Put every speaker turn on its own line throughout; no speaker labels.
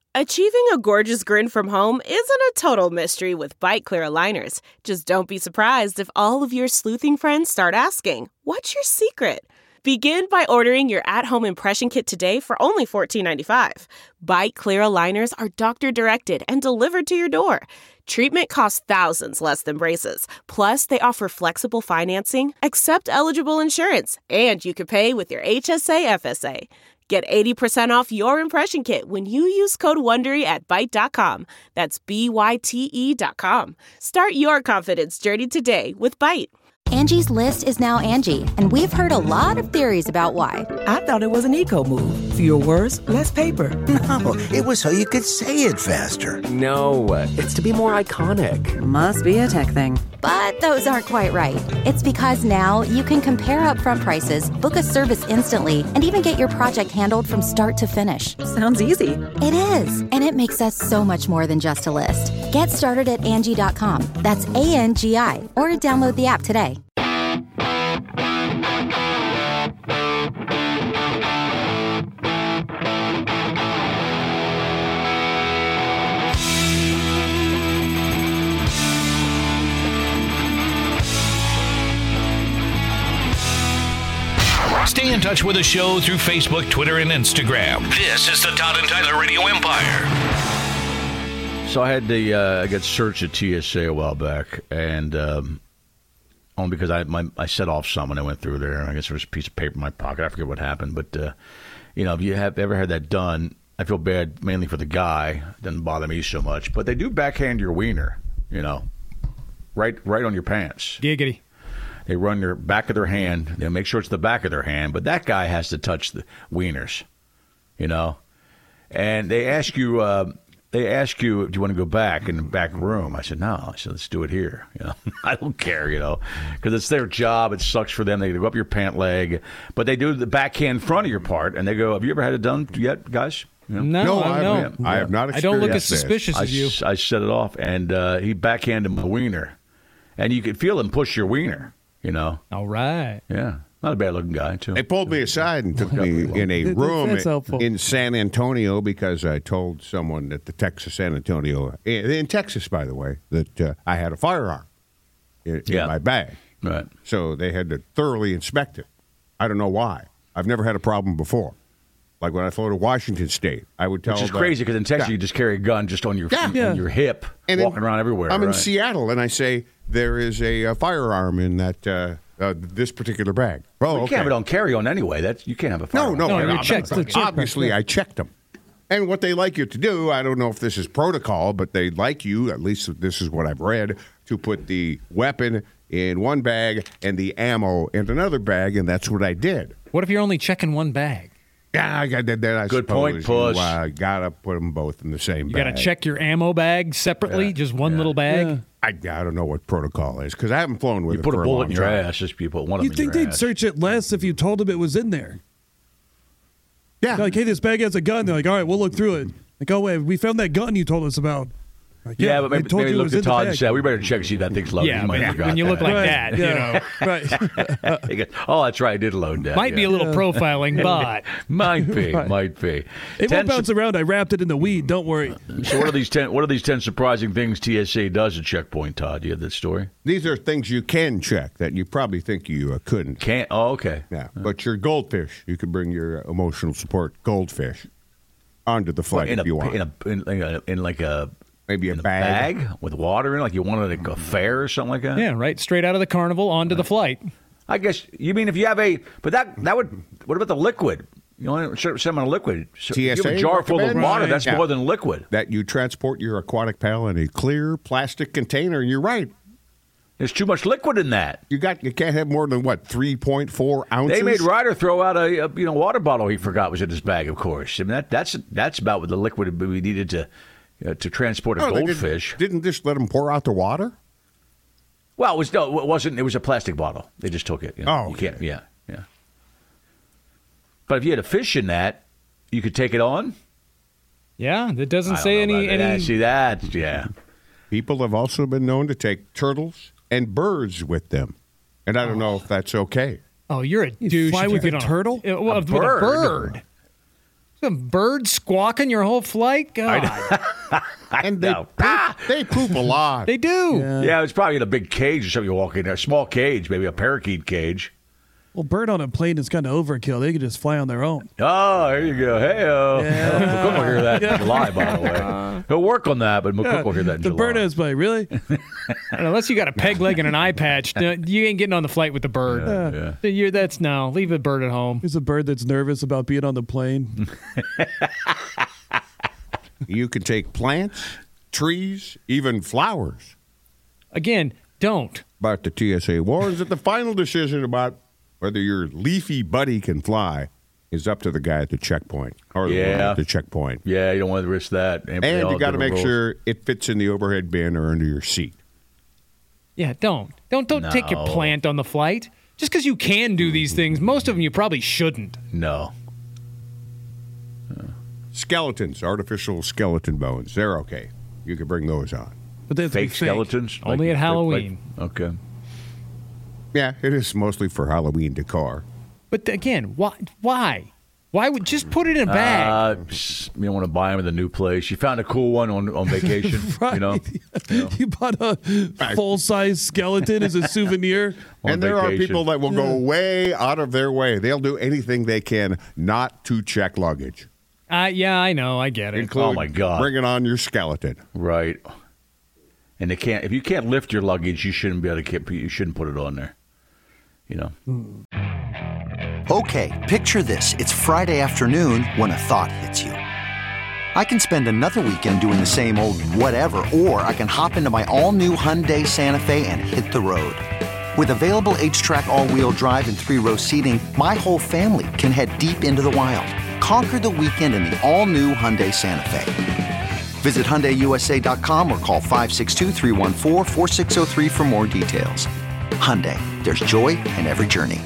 Achieving a gorgeous grin from home isn't a total mystery with Byte Clear aligners. Just don't be surprised if all of your sleuthing friends start asking, "What's your secret?" Begin by ordering your at-home impression kit today for only $14.95. Byte Clear aligners are doctor-directed and delivered to your door. Treatment costs thousands less than braces. Plus, they offer flexible financing, accept eligible insurance, and you can pay with your HSA FSA. Get 80% off your impression kit when you use code WONDERY at Byte.com. That's BYTE.com. Start your confidence journey today with Byte.
Angie's List is now Angie, and we've heard a lot of theories about why.
I thought it was an eco move. Fewer words, less paper.
No, it was so you could say it faster.
No, it's to be more iconic.
Must be a tech thing.
But those aren't quite right. It's because now you can compare upfront prices, book a service instantly, and even get your project handled from start to finish.
Sounds easy.
It is, and it makes us so much more than just a list. Get started at Angie.com. That's ANGI, or download the app today.
Stay in touch with the show through Facebook, Twitter, and Instagram. This is the Todd and Tyler Radio Empire.
So I had to get searched at TSA a while back, and only because I set off some when I went through there. I guess there was a piece of paper in my pocket. I forget what happened, but if you have ever had that done, I feel bad mainly for the guy. It doesn't bother me so much, but they do backhand your wiener, right on your pants.
Giggity.
They run your back of their hand. They make sure it's the back of their hand, but that guy has to touch the wieners, And they ask you, do you want to go back in the back room? I said, no. I said, let's do it here. I don't care, because it's their job. It sucks for them. They go up your pant leg, but they do the backhand front of your part, and they go, have you ever had it done yet, guys?
No, I have not experienced
I don't look as
this.
suspicious as you.
I set it off, and he backhanded my wiener, and you could feel him push your wiener.
All right.
Yeah. Not a bad-looking guy, too.
They pulled me aside and took me in a room in San Antonio because I told someone at the Texas San Antonio, in Texas, by the way, that I had a firearm in my bag.
Right.
So they had to thoroughly inspect it. I don't know why. I've never had a problem before. Like when I flew to Washington State, I would tell them.
Which is crazy because in Texas you just carry a gun just on your hip, and walking around everywhere.
I'm in Seattle, and I say, there is a firearm in that this particular bag.
Well, you can't have it on carry-on anyway. You can't have a firearm.
No. Obviously, I checked them. And what they like you to do, I don't know if this is protocol, but they like you, at least this is what I've read, to put the weapon in one bag and the ammo in another bag, and that's what I did.
What if you're only checking one bag?
Yeah, I got that.
Good point, Puss.
I got to put them both in the same bag.
You got to check your ammo bag separately, just one little bag?
Yeah. I don't know what protocol is because I haven't flown with it
for a long time. You put a bullet in your ass, just you put one of them in your ass.
You'd think they'd search it less if you told them it was in there.
Yeah.
Like, hey, this bag has a gun. They're like, all right, we'll look through it. Like, oh, wait, we found that gun you told us about. Like,
but maybe look at Todd and say, we better check to see if that thing's loaded.
Yeah, when you look like that,
Right.
Oh, that's right. I did load that.
Might be a little profiling, but.
Might be.
It won't bounce around. I wrapped it in the weed. Don't worry.
So what are these 10 surprising things TSA does at checkpoint, Todd? Do you have that story?
These are things you can check that you probably think you couldn't.
Can't? Oh, okay.
Yeah, but your goldfish, you could bring your emotional support goldfish onto the flight if you want.
In like a...
Maybe a
bag with water in it, like you wanted a fair or something like that?
Yeah, right. Straight out of the carnival onto the flight.
I guess, you mean if you have but that would, what about the liquid? You want to serve someone a liquid. So
TSA
you have a jar full of water, that's more than liquid.
That you transport your aquatic pal in a clear plastic container, and you're right.
There's too much liquid in that.
You can't have more than, 3.4 ounces?
They made Ryder throw out a water bottle he forgot was in his bag, of course. I mean, that's about what the liquid we needed to transport a goldfish.
Didn't just let them pour out the water?
Well, it wasn't. It was a plastic bottle. They just took it.
Oh,
you can't. Yeah. But if you had a fish in that, you could take it on.
Yeah, that doesn't say any.
See that? Yeah.
People have also been known to take turtles and birds with them, and I don't know if that's okay.
Oh, you're a douche.
Fly with a turtle?
With a bird. Some bird squawking your whole flight? God.
And they poop a lot.
They do.
Yeah, it's probably in a big cage or something you walk in there. A small cage, maybe a parakeet cage.
Well, bird on a plane is kind of overkill. They could just fly on their own.
Oh, there you go. Hey-o. McCook will hear that in July, by the way. He'll work on that, but McCook will hear that in
The
July.
bird has play, really?
Unless you got a peg leg and an eye patch, you ain't getting on the flight with the bird. Leave the bird at home.
There's a bird that's nervous about being on the plane.
You can take plants, trees, even flowers.
Again, don't.
But the TSA warns that the final decision about whether your leafy buddy can fly is up to the guy at the checkpoint. Or the woman at the checkpoint.
Yeah, you don't want to risk that.
And you got to make sure it fits in the overhead bin or under your seat.
Yeah, don't take your plant on the flight. Just because you can do these things, most of them you probably shouldn't.
No.
Skeletons, artificial skeleton bones, they're okay. You can bring those on.
But that's
fake skeletons?
Only at Halloween.
Okay.
Yeah, it is mostly for Halloween decor.
But again, why? Why would just put it in a bag?
You don't want to buy them at the new place. You found a cool one on vacation.
Right.
You know?
You bought a full-size skeleton as a souvenir.
And there are people that will go way out of their way. They'll do anything they can not to check luggage.
Yeah, I know. I get it.
Include
oh, my God.
bringing on your skeleton.
Right. And if you can't lift your luggage, you shouldn't be able to. You shouldn't put it on there. You know.
Okay, picture this. It's Friday afternoon when a thought hits you. I can spend another weekend doing the same old whatever, or I can hop into my all-new Hyundai Santa Fe and hit the road. With available H-Track all-wheel drive and 3-row seating, my whole family can head deep into the wild. Conquer the weekend in the all-new Hyundai Santa Fe. Visit HyundaiUSA.com or call 562-314-4603 for more details. Hyundai, there's joy in every journey.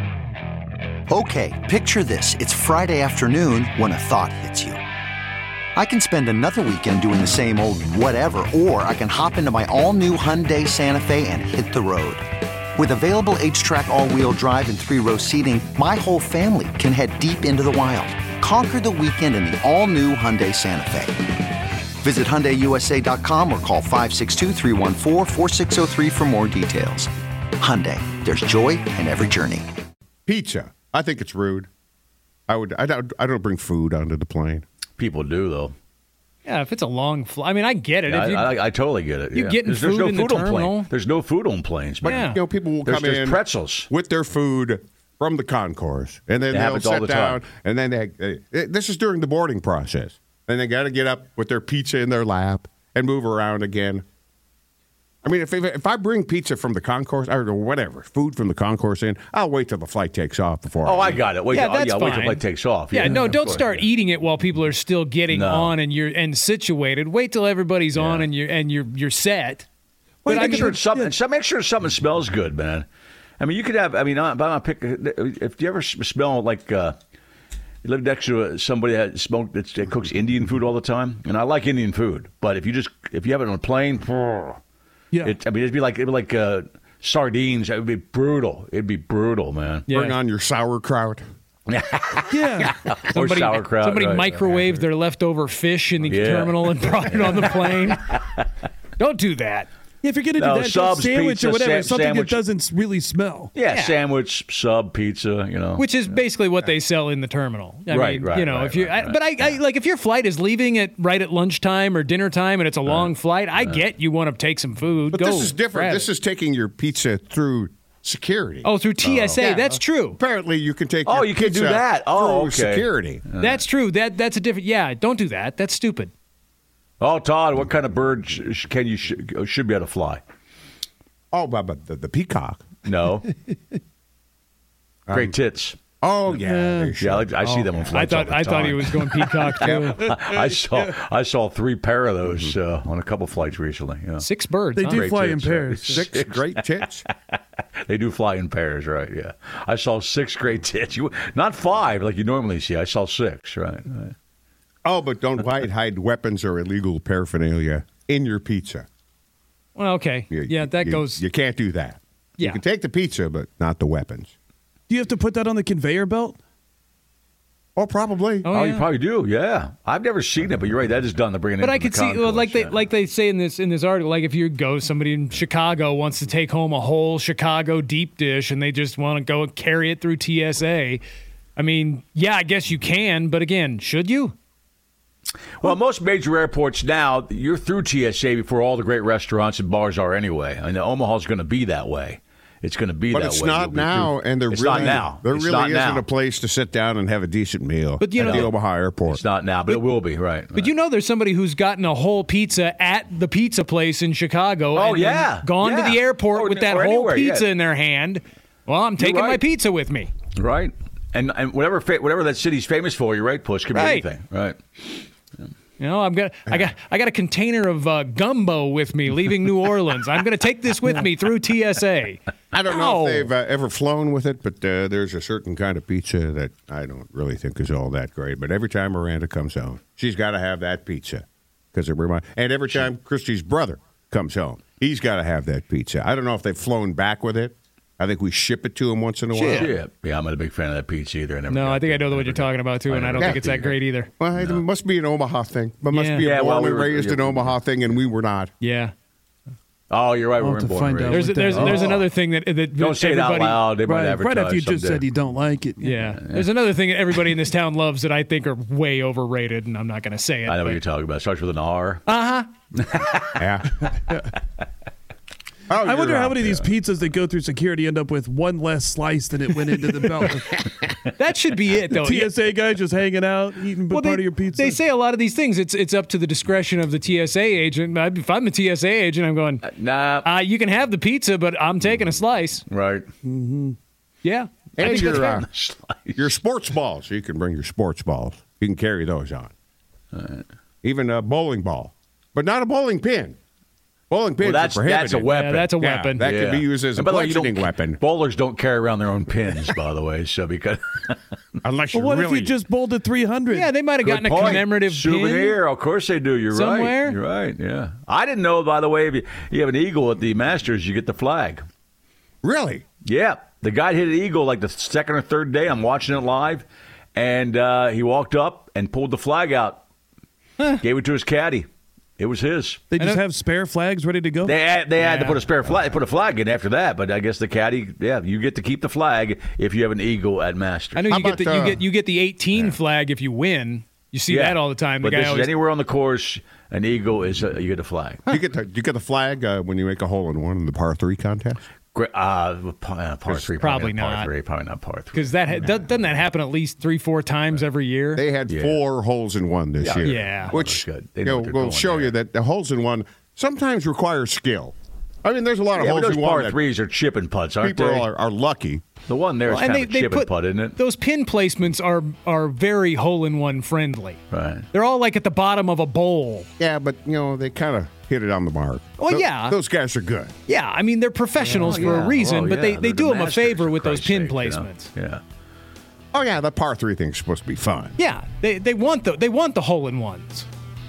Okay, picture this. It's Friday afternoon when a thought hits you. I can spend another weekend doing the same old whatever, or I can hop into my all-new Hyundai Santa Fe and hit the road. With available H-Track all-wheel drive and 3-row seating, my whole family can head deep into the wild. Conquer the weekend in the all-new Hyundai Santa Fe. Visit HyundaiUSA.com or call 562-314-4603 for more details. Hyundai, there's joy in every journey.
Pizza. I think it's rude. I don't bring food onto the plane.
People do, though.
Yeah, if it's a long flight. I mean, I get it.
Yeah, I totally get it.
You're getting food in the terminal.
There's no food on planes.
But,
yeah.
People will come in
pretzels
with their food from the concourse. And then they'll sit down. And then this is during the boarding process. And they got to get up with their pizza in their lap and move around again. I mean, if I bring pizza from the concourse or whatever, food from the concourse in, I'll wait till the flight takes off before.
I got it. Wait till the
fine.
flight takes off.
Yeah, no, don't start eating it while people are still getting on and situated. Wait till everybody's on and you're set.
But make sure something smells good, man. I mean, you could have. I mean, if you ever smell like. You live next to somebody that cooks Indian food all the time, and I like Indian food. But if you have it on a plane, it'd be like sardines. It would be brutal. It'd be brutal, man.
Yeah. Bring on your sauerkraut.
Yeah.
Or sauerkraut.
Somebody microwaved their leftover fish in the terminal and brought it on the plane. Don't do that.
Yeah, if you're going to do that,
subs,
sandwich
pizza,
or whatever, something
sandwich.
that doesn't really smell.
Yeah, sandwich, sub, pizza,
Which is basically what they sell in the terminal. But if your flight is leaving right at lunchtime or dinner time and it's a long flight, I get you want to take some food.
But this is different. This is taking your pizza through security.
Oh, through TSA.
Yeah.
That's true.
Apparently, you can take your
you can
pizza
do that.
through security.
That's true. That's a different. Yeah, don't do that. That's stupid.
Oh, Todd, what kind of bird should be able to fly?
Oh, but the peacock.
No. Great tits.
Oh, yeah.
I see them on flights all the time.
I thought he was going peacock, too.
I saw 3 pair of those on a couple flights recently.
6 birds.
They do
Great
fly
tits,
in pairs.
6 great tits.
They do fly in pairs, right? Yeah. I saw 6 great tits. Not 5 like you normally see. I saw 6, right?
Oh, but don't hide weapons or illegal paraphernalia in your pizza.
Well, okay. That goes.
You can't do that.
Yeah.
You can take the pizza, but not the weapons.
Do you have to put that on the conveyor belt?
Oh, probably.
Oh, you probably do. Yeah, I've never seen it, but you're right. That is done to bring it in.
But I could see,
concourse,
like they say in this article, like if you go, somebody in Chicago wants to take home a whole Chicago deep dish, and they just want to go and carry it through TSA. I mean, yeah, I guess you can, but again, should you?
Well, most major airports now, you're through TSA before all the great restaurants and bars are anyway. I mean, Omaha's going to be that way. It's going to be that way.
But it's not now, and there really isn't a place to sit down and have a decent meal at the Omaha airport.
It's not now, but it will be, right.
But you know there's somebody who's gotten a whole pizza at the pizza place in Chicago gone to the airport with that whole pizza in their hand. Well, I'm taking my pizza with me.
Right. And whatever that city's famous for, you're right, Push, could be anything. Right.
You know, I got a container of gumbo with me leaving New Orleans. I'm going to take this with me through TSA.
I don't know if they've ever flown with it, but there's a certain kind of pizza that I don't really think is all that great. But every time Miranda comes home, she's got to have that pizza because it reminds. And every time Christy's brother comes home, he's got to have that pizza. I don't know if they've flown back with it. I think we ship it to him once in a while.
Yeah, I'm not a big fan of that pizza either.
I think I know what you're talking about, too, and I don't think it's that great either.
Well, it must be an Omaha thing. It must be a born and raised in Omaha thing, and we were not.
Yeah.
Oh, you're right. We're born and raised.
There's another thing that
don't say it out loud. They might advertise
right after you just said you don't like it.
Yeah. There's another thing that everybody in this town loves that I think are way overrated, and I'm not going to say it.
I know what you're talking about. It starts with an R.
Yeah.
I wonder how many of these pizzas that go through security end up with one less slice than it went into the belt.
That should be it, though.
The TSA guy just hanging out, eating part of your pizza.
They say a lot of these things. It's up to the discretion of the TSA agent. If I'm a TSA agent, I'm going,
nah.
You can have the pizza, but I'm taking a slice.
Right.
Mm-hmm.
Yeah.
And your sports balls. You can bring your sports balls. You can carry those on.
Right.
Even a bowling ball, but not a bowling pin. Bowling pins are prohibited.
That's a weapon.
Yeah, that's a weapon.
That can be used as a bludgeoning weapon.
Bowlers don't carry around their own pins, by the way. So because
unless you
what if you just bowled at 300?
Yeah, they might have gotten a commemorative
souvenir.
pin.
Of course they do. You're
somewhere.
Right. You're right. Yeah. I didn't know, by the way, if you have an eagle at the Masters, you get the flag.
Really?
Yeah. The guy hit an eagle like the second or third day. I'm watching it live, and he walked up and pulled the flag out, gave it to his caddy. It was his.
They just have spare flags ready to go?
They had to put a spare flag. They put a flag in after that, but I guess the caddy, you get to keep the flag if you have an eagle at Masters.
I know you get the 18 flag if you win. You see that all the time.
But anywhere on the course, an eagle is you get a flag.
You get the flag when you make a hole in one in the par 3 contest.
Par 3,
probably not.
Probably not par 3.
Because doesn't that happen at least 3-4 times every year?
They had 4 holes in one this year.
Yeah,
which will show you that the holes in one sometimes require skill. I mean, there's a lot of holes in one.
Par 3s are chip and putts, aren't
people
they?
Are lucky.
The one there is kind of chip and putt, isn't it?
Those pin placements are very hole-in-one friendly.
Right.
They're all like at the bottom of a bowl.
Yeah, but they kind of hit it on the mark.
Well, yeah.
Those guys are good.
Yeah, I mean, they're professionals for a reason, but they do them a favor with those pin placements.
Yeah.
Oh, yeah, the par 3 thing's supposed to be fun.
Yeah, they want the hole-in-ones.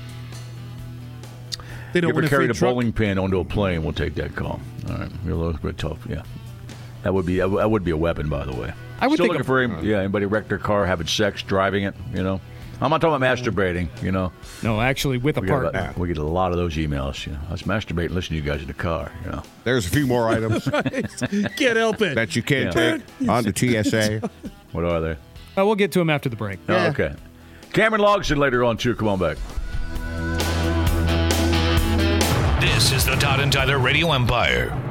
They don't. You ever carried a bowling pin onto a plane? We'll take that call. All right, you're a little bit tough. Yeah, that would be a weapon, by the way.
I would
still
think
looking for anybody wrecked their car, having sex, driving it. I'm not talking about masturbating.
No, actually, with a partner.
We get a lot of those emails. I was masturbating, listening to you guys in the car.
There's a few more items.
Can't help it.
That you can't take on the TSA.
What are they?
We'll get to them after the break.
Oh, okay. Cameron Logson later on too. Come on back.
This is the Todd and Tyler Radio Empire.